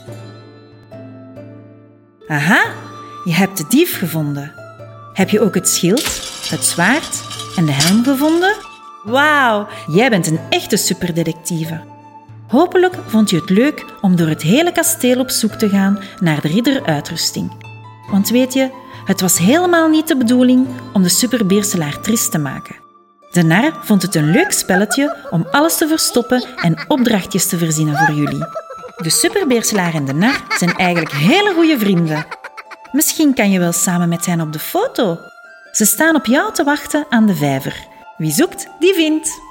Aha, je hebt de dief gevonden. Heb je ook het schild, het zwaard en de helm gevonden? Wauw, jij bent een echte superdetectieve. Hopelijk vond je het leuk om door het hele kasteel op zoek te gaan naar de ridderuitrusting. Want weet je, het was helemaal niet de bedoeling om de superbeerselaar triest te maken. De nar vond het een leuk spelletje om alles te verstoppen en opdrachtjes te verzinnen voor jullie. De superbeerselaar en de nar zijn eigenlijk hele goede vrienden. Misschien kan je wel samen met hen op de foto. Ze staan op jou te wachten aan de vijver. Wie zoekt, die vindt.